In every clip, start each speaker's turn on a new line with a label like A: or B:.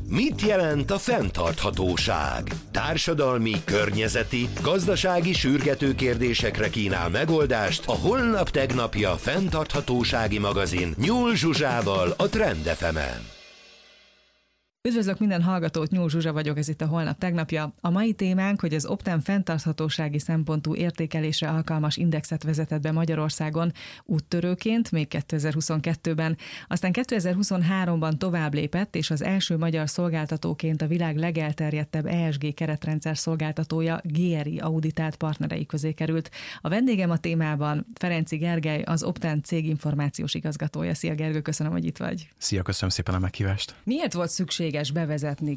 A: Mit jelent a fenntarthatóság? Társadalmi, környezeti, gazdasági sürgető kérdésekre kínál megoldást a Holnap Tegnapja fenntarthatósági magazin Nyúl Zsuzsával a Trend FM-en.
B: Üdvözlök minden hallgatót, Nyúl Zsuzsa vagyok, ez itt a Holnap Tegnapja. A mai témánk, hogy az Opten fenntarthatósági szempontú értékelésre alkalmas indexet vezetett be Magyarországon úttörőként, még 2022-ben, aztán 2023-ban tovább lépett, és az első magyar szolgáltatóként a világ legelterjedtebb ESG keretrendszer szolgáltatója GRI auditált partnerei közé került. A vendégem a témában Ferenczy Gergely, az Opten céginformációs igazgatója. Szia Gergő, köszönöm, hogy itt vagy.
C: Szia, köszönöm szépen a meghívást.
B: Miért volt szükséges bevezetni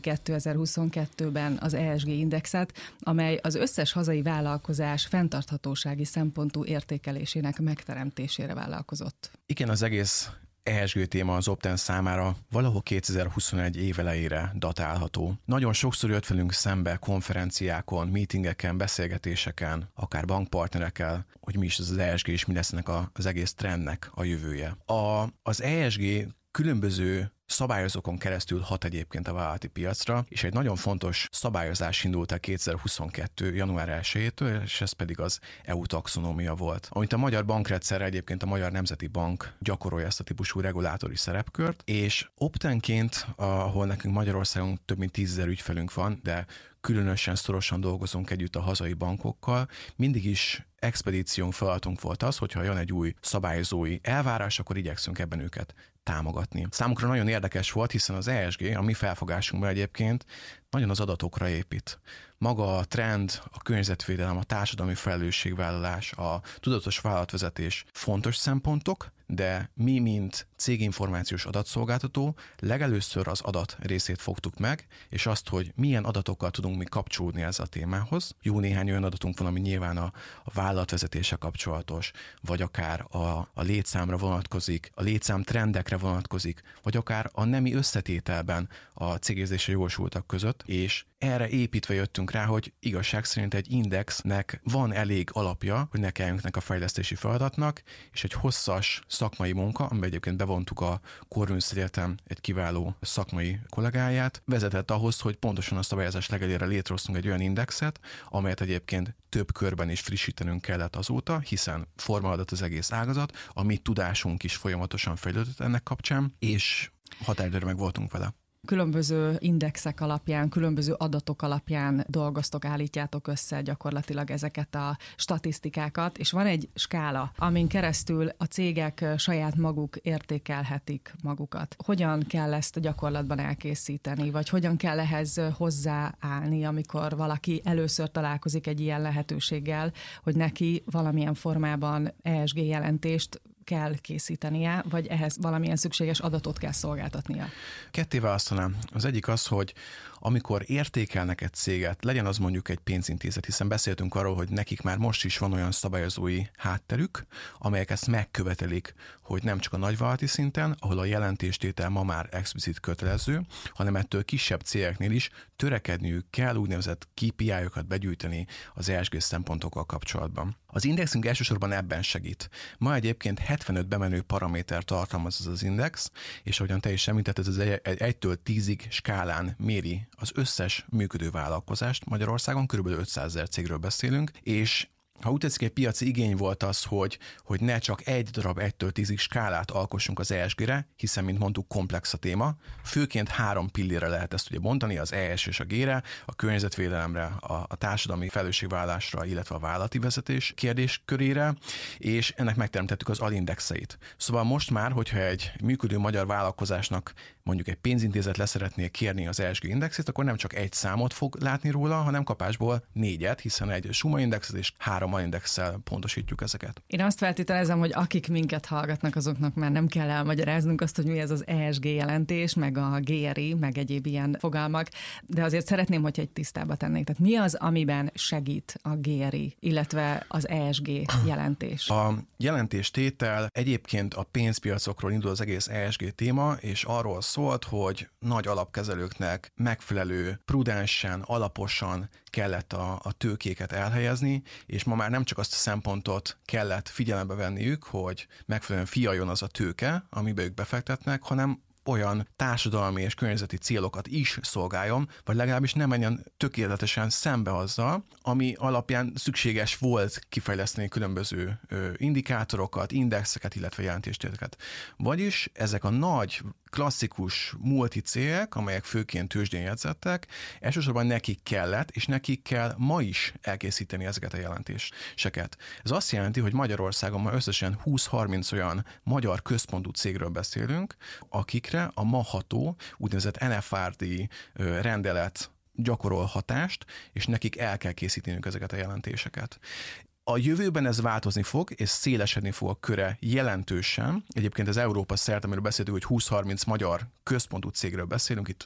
B: 2022-ben az ESG indexet, amely az összes hazai vállalkozás fenntarthatósági szempontú értékelésének megteremtésére vállalkozott?
C: Igen, az egész ESG téma az Opten számára valahol 2021 év elejére datálható. Nagyon sokszor jött velünk szembe konferenciákon, meetingeken, beszélgetéseken, akár bankpartnerekkel, hogy mi is az ESG és mi lesz ennek az egész trendnek a jövője. Az ESG különböző szabályozókon keresztül hat egyébként a vállalati piacra, és egy nagyon fontos szabályozás indult el 2022. január 1-től, és ez pedig az EU taxonómia volt. Amit a magyar bankrendszerre egyébként a Magyar Nemzeti Bank gyakorolja ezt a típusú regulátori szerepkört, és Optenként, ahol nekünk Magyarországon több mint 10 000 ügyfelünk van, de különösen szorosan dolgozunk együtt a hazai bankokkal, mindig is expedíciónk feladatunk volt az, hogyha jön egy új szabályozói elvárás, akkor igyekszünk ebben őket támogatni. Számukra nagyon érdekes volt, hiszen az ESG, a mi felfogásunkban egyébként nagyon az adatokra épít. Maga a trend, a környezetvédelem, a társadalmi felelősségvállalás, a tudatos vállalatvezetés fontos szempontok, de mi, mint céginformációs adatszolgáltató legelőször az adat részét fogtuk meg, és azt, hogy milyen adatokkal tudunk mi kapcsolódni ezzel a témához. Jó néhány olyan adatunk van, ami nyilván a vállalatvezetése kapcsolatos, vagy akár a létszámra vonatkozik, a létszám trendekre vonatkozik, vagy akár a nemi összetételben a cégérzésre jogosultak között, és erre építve jöttünk rá, hogy igazság szerint egy indexnek van elég alapja, hogy ne kelljünk a fejlesztési feladatnak, és egy hosszas szakmai munka, amiben egyébként bevontuk a Corvinus Egyetem egy kiváló szakmai kollégáját, vezetett ahhoz, hogy pontosan a szabályozás legelére létrehoztunk egy olyan indexet, amelyet egyébként több körben is frissítenünk kellett azóta, hiszen formálódott az egész ágazat, a mi tudásunk is folyamatosan fejlődött ennek kapcsán, és határidőre meg voltunk vele.
B: Különböző indexek alapján, különböző adatok alapján dolgoztok, állítjátok össze gyakorlatilag ezeket a statisztikákat, és van egy skála, amin keresztül a cégek saját maguk értékelhetik magukat. Hogyan kell ezt a gyakorlatban elkészíteni, vagy hogyan kell ehhez hozzáállni, amikor valaki először találkozik egy ilyen lehetőséggel, hogy neki valamilyen formában ESG jelentést kell készítenie, vagy ehhez valamilyen szükséges adatot kell szolgáltatnia?
C: Ketté választanám. Az egyik az, hogy amikor értékelnek egy céget, legyen az mondjuk egy pénzintézet, hiszen beszéltünk arról, hogy nekik már most is van olyan szabályozói hátterük, amelyek ezt megkövetelik, hogy nem csak a nagyvállalati szinten, ahol a jelentéstétel ma már explicit kötelező, hanem ettől kisebb cégeknél is törekedniük kell úgynevezett KPI-okat begyűjteni az ESG szempontokkal kapcsolatban. Az indexünk elsősorban ebben segít. Ma egyébként 75 bemenő paraméter tartalmaz az index, és ahogyan te is említetted, ez egy 1-től 10-ig skálán méri az összes működő vállalkozást Magyarországon, kb. 500 000 cégről beszélünk, és ha úgy tetszik, egy piaci igény volt az, hogy ne csak egy darab 1-től 10-ig skálát alkossunk az ESG-re, hiszen, mint mondtuk, komplex a téma. Főként 3 pillére lehet ezt ugye bontani, az ES és a G-re, a környezetvédelemre, a társadalmi felelősségvállalásra, illetve a vállalati vezetés kérdéskörére, és ennek megteremtettük az alindexeit. Szóval most már, hogyha egy működő magyar vállalkozásnak mondjuk egy pénzintézet leszeretné kérni az ESG indexét, akkor nem csak egy számot fog látni róla, hanem kapásból 4-et, hiszen egy Suma indexet és 3 indexsel pontosítjuk ezeket.
B: Én azt feltételezem, hogy akik minket hallgatnak, azoknak már nem kell elmagyaráznunk azt, hogy mi ez az ESG jelentés, meg a GRI, meg egyéb ilyen fogalmak, de azért szeretném, hogy egy tisztába tennék. Tehát mi az, amiben segít a GRI, illetve az ESG jelentés?
C: A jelentéstétel egyébként a pénzpiacokról indul az egész ESG téma, és arról szólt, hogy nagy alapkezelőknek megfelelő, prudensen, alaposan kellett a tőkéket elhelyezni, és ma már nem csak azt a szempontot kellett figyelembe venniük, hogy megfelelően fialjon az a tőke, amiben ők befektetnek, hanem olyan társadalmi és környezeti célokat is szolgáljon, vagy legalábbis nem menjen tökéletesen szembe azzal, ami alapján szükséges volt kifejleszteni különböző indikátorokat, indexeket, illetve jelentéstételeket. Vagyis ezek a nagy, klasszikus multicégek, amelyek főként tőzsdén jegyzettek, elsősorban nekik kellett, és nekik kell ma is elkészíteni ezeket a jelentéseket. Ez azt jelenti, hogy Magyarországon ma összesen 20-30 olyan magyar központú cégről beszélünk, akikre a ma ható úgynevezett NFRD rendelet gyakorol hatást, és nekik el kell készíteniük ezeket a jelentéseket. A jövőben ez változni fog, és szélesedni fog a köre jelentősen. Egyébként az Európa szerte, amiről beszéltünk, hogy 20-30 magyar központú cégről beszélünk, itt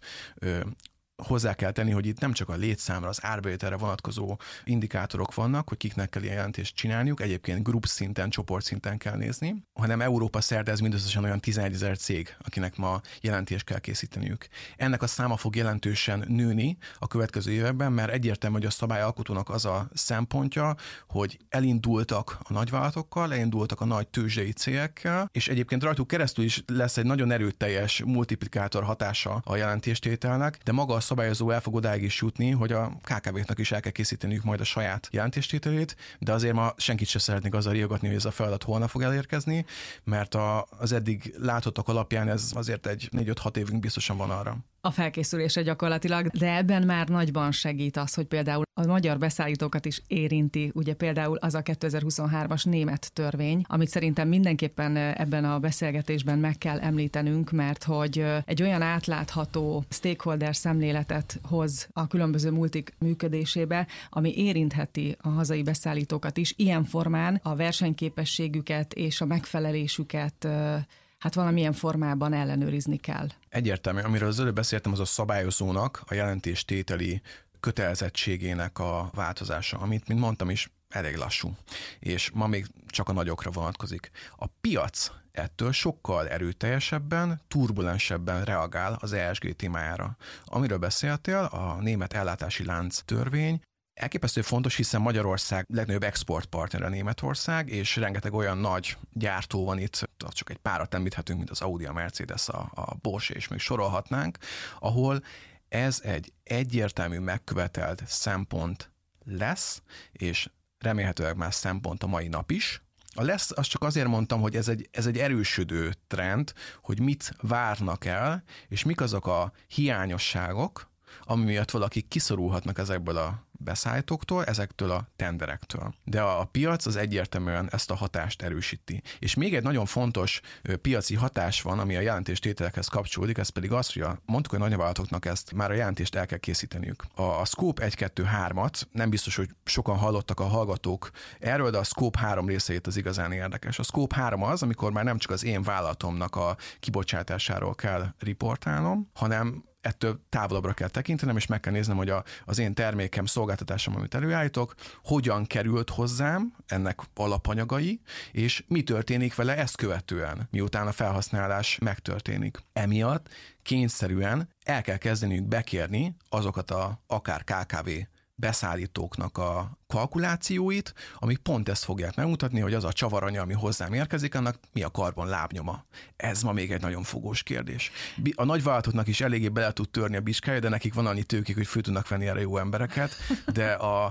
C: hozzá kell tenni, hogy itt nem csak a létszámra, az árbevételre vonatkozó indikátorok vannak, hogy kiknek kell ilyen jelentést csinálniuk, egyébként grup szinten, csoportszinten kell nézni, hanem Európa szerte ez mindösszesen olyan 11 000 cég, akinek ma jelentést kell készíteniük. Ennek a száma fog jelentősen nőni a következő években, mert egyértelmű, hogy a szabályalkotónak az a szempontja, hogy elindultak a nagyvállalatokkal, elindultak a nagy tőzsdei cégekkel, és egyébként rajtuk keresztül is lesz egy nagyon erőteljes multiplikátor hatása a jelentéstételnek, de maga a szabályozó el fog odáig is jutni, hogy a KKV-knak is el kell készíteniük majd a saját jelentéstételét, de azért ma senkit se szeretnék azzal riogatni, hogy ez a feladat holnap fog elérkezni, mert az eddig látottak alapján ez azért egy 4-5-6 évünk biztosan van arra.
B: A felkészülése gyakorlatilag, de ebben már nagyban segít az, hogy például a magyar beszállítókat is érinti, ugye például az a 2023-as német törvény, amit szerintem mindenképpen ebben a beszélgetésben meg kell említenünk, mert hogy egy olyan átlátható stakeholder szemléletet hoz a különböző multik működésébe, ami érintheti a hazai beszállítókat is, ilyen formán a versenyképességüket és a megfelelésüket valamilyen formában ellenőrizni kell.
C: Egyértelmű, amiről az előbb beszéltem, az a szabályozónak a jelentéstételi kötelezettségének a változása, amit, mint mondtam is, elég lassú, és ma még csak a nagyokra vonatkozik. A piac ettől sokkal erőteljesebben, turbulensebben reagál az ESG témájára. Amiről beszéltél, a német ellátási lánc törvény, elképesztő fontos, hiszen Magyarország legnagyobb exportpartnere Németország, és rengeteg olyan nagy gyártó van itt, csak egy párat említhetünk, mint az Audi, a Mercedes, a Bosch, és még sorolhatnánk, ahol ez egy egyértelmű megkövetelt szempont lesz, és remélhetőleg más szempont a mai nap is. A lesz, azt csak azért mondtam, hogy ez egy erősödő trend, hogy mit várnak el, és mik azok a hiányosságok, ami miatt valakik kiszorulhatnak ezekből a beszállítóktól, ezektől a tenderektől. De a piac az egyértelműen ezt a hatást erősíti. És még egy nagyon fontos piaci hatás van, ami a jelentéstételekhez kapcsolódik, ez pedig az, hogy mondtuk, hogy a nagyvállalatoknak ezt már a jelentést el kell készíteniük. A Scope 1-2-3-at nem biztos, hogy sokan hallottak a hallgatók erről, de a Scope 3 részeit az igazán érdekes. A Scope 3 az, amikor már nem csak az én vállalatomnak a kibocsátásáról kell riportálnom, hanem ettől távolabbra kell tekintenem, és meg kell néznem, hogy az én termékem, szolgáltatásom, amit előállítok, hogyan került hozzám, ennek alapanyagai, és mi történik vele ezt követően, miután a felhasználás megtörténik. Emiatt kényszerűen el kell kezdeniük bekérni azokat akár KKV beszállítóknak a kalkulációit, amik pont ezt fogják megmutatni, hogy az a csavaranya, ami hozzám érkezik, annak mi a karbon lábnyoma. Ez ma még egy nagyon fogós kérdés. A nagyvállalatoknak is eléggé bele tud törni a biskája, de nekik van annyi tőkék, hogy föl tudnak venni erre jó embereket, de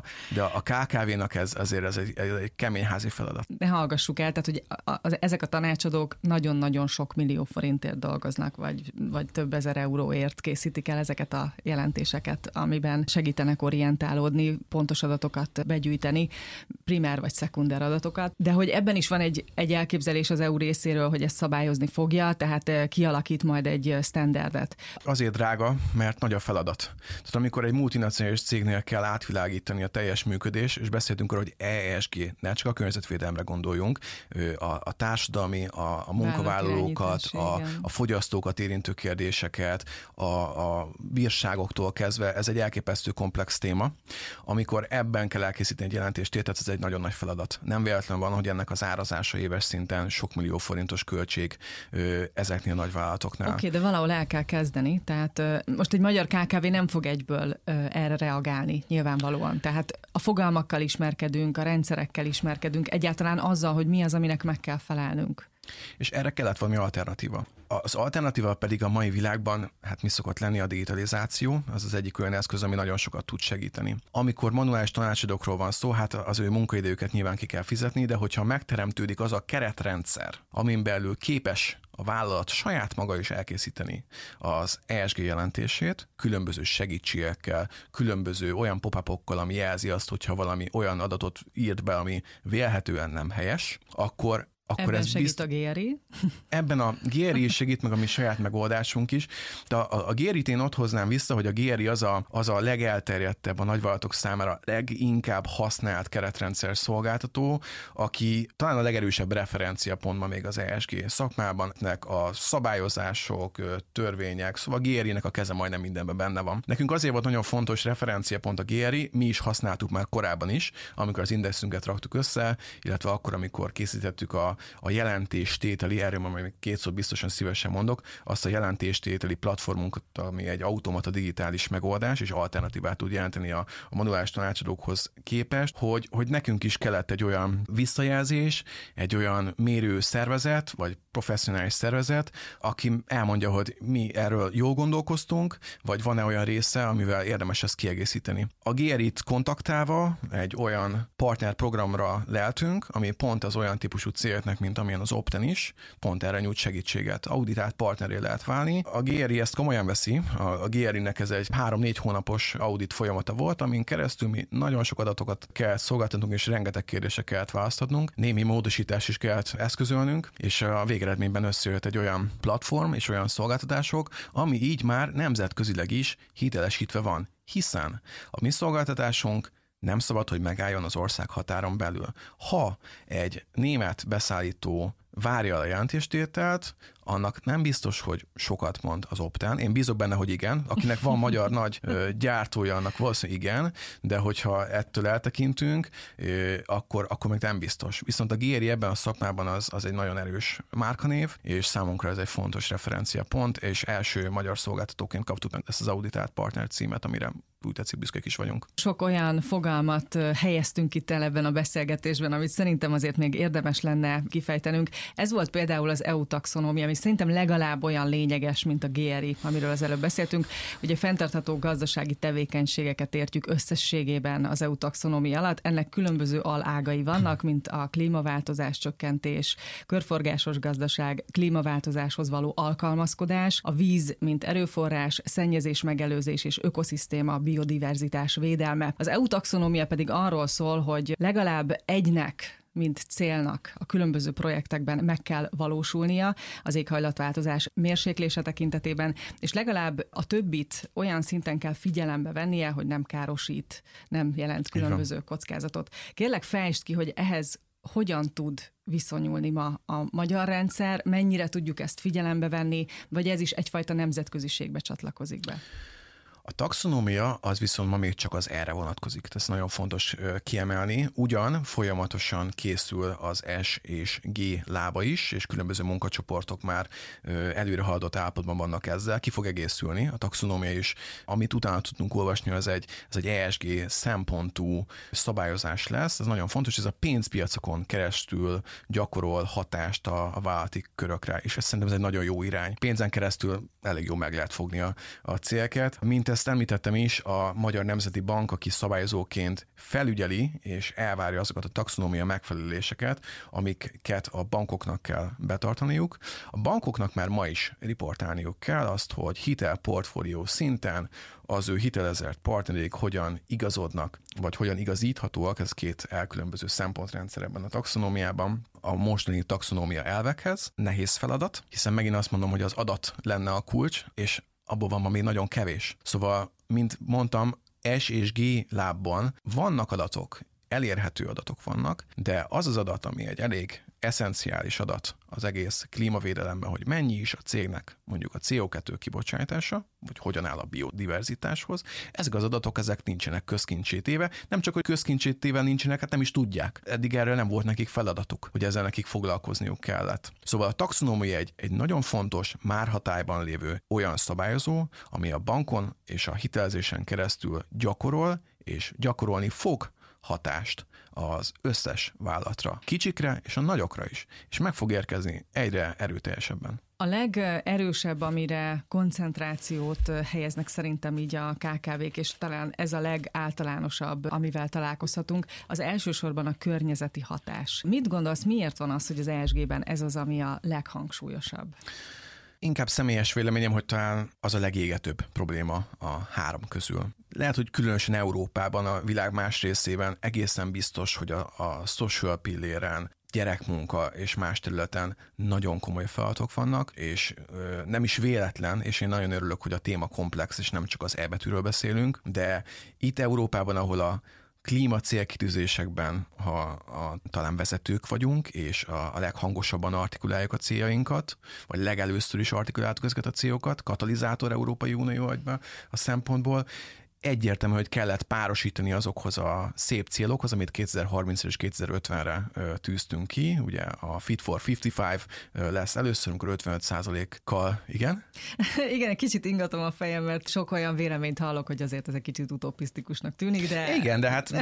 C: a KKV-nak ez egy kemény házi feladat.
B: De hallgassuk el, tehát hogy ezek a tanácsadók nagyon-nagyon sok millió forintért dolgoznak, vagy több ezer euróért készítik el ezeket a jelentéseket, amiben segítenek orientálódni, pontos adatokat begyűjteni, primer vagy szekunder adatokat, de hogy ebben is van egy elképzelés az EU részéről, hogy ezt szabályozni fogja, tehát kialakít majd egy standardet.
C: Azért drága, mert nagy a feladat. Tehát amikor egy multinacionális cégnél kell átvilágítani a teljes működés, és beszéltünk arról, hogy ESG, ne csak a környezetvédelemre gondoljunk, a társadalmi, a munkavállalókat, a fogyasztókat érintő kérdéseket, a bírságoktól kezdve, ez egy elképesztő komplex téma. Amikor ebben kell elkészíteni egy jelentéstételt, ez egy nagyon nagy feladat. Nem véletlen van, hogy ennek az árazása éves szinten sok millió forintos költség ezeknél a nagyvállalatoknál.
B: Oké, de valahol el kell kezdeni, tehát most egy magyar KKV nem fog egyből erre reagálni, nyilvánvalóan. Tehát a fogalmakkal ismerkedünk, a rendszerekkel ismerkedünk, egyáltalán azzal, hogy mi az, aminek meg kell felelnünk.
C: És erre kellett valami alternatíva. Az alternatíva pedig a mai világban, hát mi szokott lenni a digitalizáció, az az egyik olyan eszköz, ami nagyon sokat tud segíteni. Amikor manuális tanácsadókról van szó, hát az ő munkaidőket nyilván ki kell fizetni, de hogyha megteremtődik az a keretrendszer, amin belül képes a vállalat saját maga is elkészíteni az ESG jelentését, különböző segítségekkel, különböző olyan pop-upokkal, ami jelzi azt, hogyha valami olyan adatot írt be, ami vélhetően nem helyes, akkor
B: ebben ez segít a GRI.
C: Ebben a GRI is segít, meg a mi saját megoldásunk is. De a GRI-t én ott hoznám vissza, hogy a GRI az a legelterjedtebb, a nagyvállalatok számára leginkább használt keretrendszer szolgáltató, aki talán a legerősebb referenciapont ma még az ESG szakmában, a szabályozások, törvények, szóval a GRI-nek a keze majdnem mindenben benne van. Nekünk azért volt nagyon fontos referenciapont a GRI, mi is használtuk már korábban is, amikor az indexünket raktuk össze, illetve akkor, amikor készítettük a jelentéstételi, erről majd két szót biztosan szívesen mondok, azt a jelentéstételi platformunkat, ami egy automata digitális megoldás, és alternatívát tud jelenteni a manuális tanácsadókhoz képest, hogy nekünk is kellett egy olyan visszajelzés, egy olyan mérő szervezet, vagy professzionális szervezet, aki elmondja, hogy mi erről jól gondolkoztunk, vagy van-e olyan része, amivel érdemes ezt kiegészíteni. A GRI-t kontaktálva egy olyan partnerprogramra leltünk, ami pont az olyan típusú céloknak, mint amilyen az Opten is, pont erre nyújt segítséget. Auditált partneré lehet válni. A GRI ezt komolyan veszi. A GRI-nek ez egy 3-4 hónapos audit folyamata volt, amin keresztül mi nagyon sok adatokat kell szolgáltatnunk, és rengeteg kérdésre kellett választatnunk. Némi módosítás is kellett eszközölnünk, és a végeredményben összejött egy olyan platform és olyan szolgáltatások, ami így már nemzetközileg is hitelesítve van. Hiszen a mi szolgáltatásunk nem szabad, hogy megálljon az ország határon belül. Ha egy német beszállító várja a jelentéstételt, annak nem biztos, hogy sokat mond az Opten. Én bízok benne, hogy igen. Akinek van magyar nagy gyártója, annak valószínűleg igen, de hogyha ettől eltekintünk, akkor még nem biztos. Viszont a GRI ebben a szakmában az egy nagyon erős márkanév, és számunkra ez egy fontos referenciapont, és első magyar szolgáltatóként kaptuk ezt az auditált partner címet, amire úgy tetszik, büszkék is vagyunk.
B: Sok olyan fogalmat helyeztünk itt el ebben a beszélgetésben, amit szerintem azért még érdemes lenne kifejtenünk. Ez volt például az EU taxonómia, ami szerintem legalább olyan lényeges, mint a GRI, amiről az előbb beszéltünk. Ugye fenntartható gazdasági tevékenységeket értjük összességében az EU taxonómia alatt. Ennek különböző alágai vannak, mint a klímaváltozás csökkentés, körforgásos gazdaság, klímaváltozáshoz való alkalmazkodás, a víz, mint erőforrás, szennyezés megelőzés és ökoszisztéma, biodiverzitás védelme. Az EU taxonómia pedig arról szól, hogy legalább egynek, mint célnak a különböző projektekben meg kell valósulnia az éghajlatváltozás mérséklése tekintetében, és legalább a többit olyan szinten kell figyelembe vennie, hogy nem károsít, nem jelent különböző kockázatot. Kérlek, fejtsd ki, hogy ehhez hogyan tud viszonyulni ma a magyar rendszer, mennyire tudjuk ezt figyelembe venni, vagy ez is egyfajta nemzetköziségbe csatlakozik be?
C: A taxonómia az viszont ma még csak az erre vonatkozik. Ez nagyon fontos kiemelni. Ugyan folyamatosan készül az S és G lába is, és különböző munkacsoportok már előre haladott állapotban vannak ezzel. Ki fog egészülni a taxonómia is. Amit utána tudunk olvasni, ez egy ESG szempontú szabályozás lesz. Ez nagyon fontos, ez a pénzpiacokon keresztül gyakorol hatást a vállalati körökre, és ez szerintem ez egy nagyon jó irány. Pénzen keresztül elég jó meg lehet fogni a célket. Mint ezt említettem is, a Magyar Nemzeti Bank, aki szabályozóként felügyeli és elvárja azokat a taxonómia megfeleléseket, amiket a bankoknak kell betartaniuk. A bankoknak már ma is riportálniuk kell azt, hogy hitelportfólió szinten az ő hitelezett partnereik hogyan igazodnak, vagy hogyan igazíthatóak, ez két elkülönböző szempontrendszer ebben a taxonómiában, a mostani taxonómia elvekhez. Nehéz feladat, hiszen megint azt mondom, hogy az adat lenne a kulcs, és abból van ma még nagyon kevés. Szóval, mint mondtam, S és G lábban vannak adatok, elérhető adatok vannak, de az az adat, ami egy elég eszenciális adat az egész klímavédelemben, hogy mennyi is a cégnek mondjuk a CO2 kibocsátása, vagy hogyan áll a biodiverzitáshoz, ezek az adatok, ezek nincsenek közkincsé téve, nem csak, hogy közkincsé téve nincsenek, hát nem is tudják. Eddig erről nem volt nekik feladatuk, hogy ezzel nekik foglalkozniuk kellett. Szóval a taxonómia egy nagyon fontos, már hatályban lévő olyan szabályozó, ami a bankon és a hitelezésen keresztül gyakorol, és gyakorolni fog, hatást az összes vállalatra, kicsikre és a nagyokra is, és meg fog érkezni egyre erőteljesebben.
B: A legerősebb, amire koncentrációt helyeznek szerintem így a KKV-k, és talán ez a legáltalánosabb, amivel találkozhatunk, az elsősorban a környezeti hatás. Mit gondolsz, miért van az, hogy az ESG-ben ez az, ami a leghangsúlyosabb?
C: Inkább személyes véleményem, hogy talán az a legégetőbb probléma a három közül. Lehet, hogy különösen Európában, a világ más részében egészen biztos, hogy a social pilléren, gyerekmunka és más területen nagyon komoly feladatok vannak, és nem is véletlen, és én nagyon örülök, hogy a téma komplex, és nem csak az E betűről beszélünk, de itt Európában, ahol a klíma célkitűzésekben, talán vezetők vagyunk, és a leghangosabban artikuláljuk a céljainkat, vagy legelőször is artikuláltuk ezeket a célokat, katalizátor Európai Unió agyba a szempontból, egyértelmű, hogy kellett párosítani azokhoz a szép célokhoz, amit 2030 és 2050-re tűztünk ki. Ugye a Fit for 55 lesz először, amikor 55%-kal, igen?
B: Igen, egy kicsit ingatom a fejem, mert sok olyan véleményt hallok, hogy azért ez egy kicsit utopisztikusnak tűnik, de...
C: Igen, de hát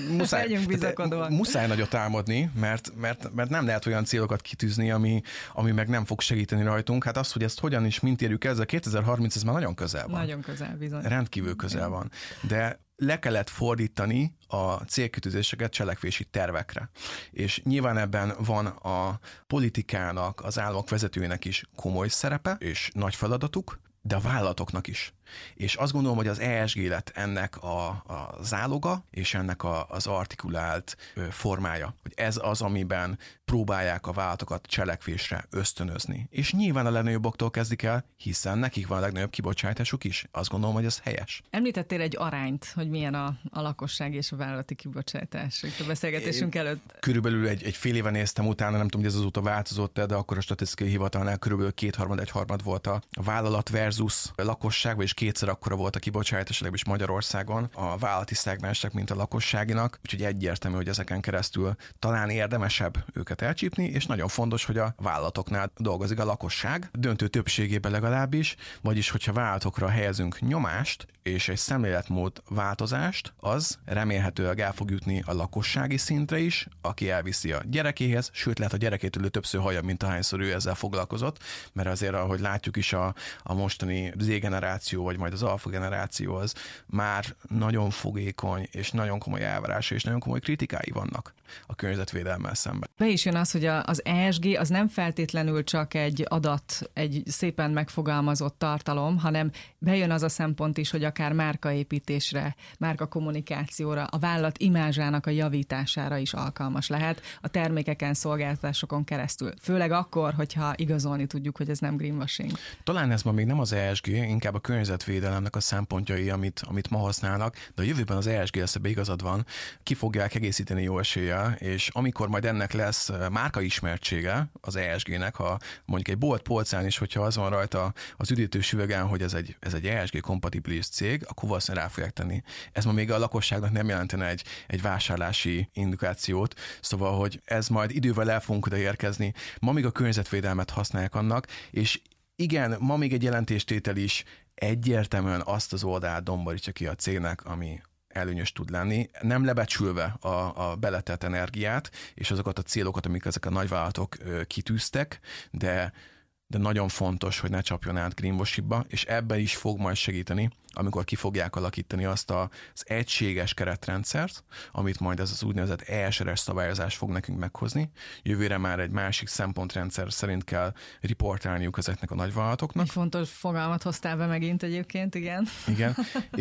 C: muszáj nagyot álmodni, mert nem lehet olyan célokat kitűzni, ami meg nem fog segíteni rajtunk. Hát az, hogy ezt hogyan is mint érjük el, ez a 2030, ez már nagyon közel van.
B: Nagyon közel, bizony.
C: Rendkívül közel van. De le kellett fordítani a célkitűzéseket cselekvési tervekre. És nyilván ebben van a politikának, az államok vezetőinek is komoly szerepe, és nagy feladatuk, de a vállalatoknak is. És azt gondolom, hogy az ESG lett ennek a záloga, és ennek az artikulált formája. Hogy ez az, amiben próbálják a vállalatokat cselekvésre ösztönözni. És nyilván a legnagyobboktól kezdik el, hiszen nekik van a legnagyobb kibocsátásuk is. Azt gondolom, hogy ez helyes.
B: Említettél egy arányt, hogy milyen a lakosság és a vállalati kibocsátás itt a beszélgetésünk előtt.
C: Körülbelül egy fél éve néztem utána, nem tudom, hogy ez azóta változott, de akkor a statisztikai hivatalnál körülbelül 2/3 volt a vállalat versus a lakosság, vagyis kétszer akkora volt a kibocsátás, legalábbis Magyarországon a vállalati szegmensek, mint a lakosságinak, úgyhogy egyértelmű, hogy ezeken keresztül talán érdemesebb őket elcsípni, és nagyon fontos, hogy a vállalatoknál dolgozik a lakosság, döntő többségében legalábbis, vagyis hogyha vállalatokra helyezünk nyomást, és egy szemléletmód változást, az remélhetőleg el fog jutni a lakossági szintre is, aki elviszi a gyerekéhez, sőt lehet a gyerekétől többször hallja, mint ahányszor ő ezzel foglalkozott, mert azért, ahogy látjuk is a mostani Z-generáció, vagy majd az alfa generáció az már nagyon fogékony, és nagyon komoly elvárása, és nagyon komoly kritikái vannak a környezetvédelemmel szemben.
B: Be is jön az, hogy az ESG az nem feltétlenül csak egy adat, egy szépen megfogalmazott tartalom, hanem bejön az a szempont is, hogy akár márkaépítésre, márkakommunikációra, a vállalat imázsának a javítására is alkalmas lehet a termékeken, szolgáltatásokon keresztül. Főleg akkor, hogyha igazolni tudjuk, hogy ez nem greenwashing.
C: Talán ez ma még nem az ESG, inkább a környezetvédelemnek a szempontjai, amit ma használnak, de a jövőben az ESG lesz, ebbe igazad van, ki fogják egészíteni jó eséllyel, és amikor majd ennek lesz márkaismertsége az ESG-nek, ha mondjuk egy bolt polcán is, hogyha az van rajta az üdítős üvegen, hogy ez egy ESG-kompatibilis cég, akkor valószínűleg rá fogják tenni. Ez ma még a lakosságnak nem jelentene egy vásárlási indikációt, szóval, hogy ez majd idővel el fogunk oda érkezni. Ma még a környezetvédelmet használják annak, és igen, ma még egy jelentéstétel is egyértelműen azt az oldalát domborítja ki a cégnek, ami előnyös tud lenni, nem lebecsülve a beletett energiát, és azokat a célokat, amik ezek a nagyvállalatok kitűztek, de nagyon fontos, hogy ne csapjon át greenwashingba, és ebben is fog majd segíteni, amikor ki fogják alakítani azt az egységes keretrendszert, amit majd ez az úgynevezett ESRS szabályozás fog nekünk meghozni. Jövőre már egy másik szempontrendszer szerint kell riportálniuk ezeknek a nagyvállalatoknak.
B: Egy fontos fogalmat hoztál be megint egyébként, igen.
C: Igen,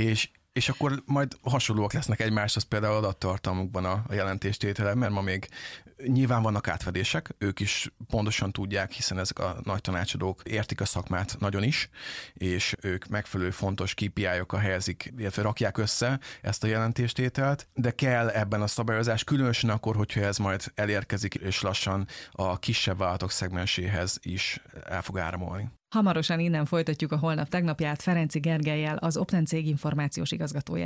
C: és akkor majd hasonlóak lesznek egymáshoz például adattartalmukban a jelentéstétele, mert ma még nyilván vannak átfedések, ők is pontosan tudják, hiszen ezek a nagy tanácsadók értik a szakmát nagyon is, és ők megfelelő fontos KPI-okkal helyezik, illetve rakják össze ezt a jelentéstételt, de kell ebben a szabályozás, különösen akkor, hogyha ez majd elérkezik, és lassan a kisebb vállalatok szegmenséhez is el fog áramolni.
B: Hamarosan innen folytatjuk a Holnap tegnapját Ferenczy Gergellyel, az Opten cég információs igazgatójával.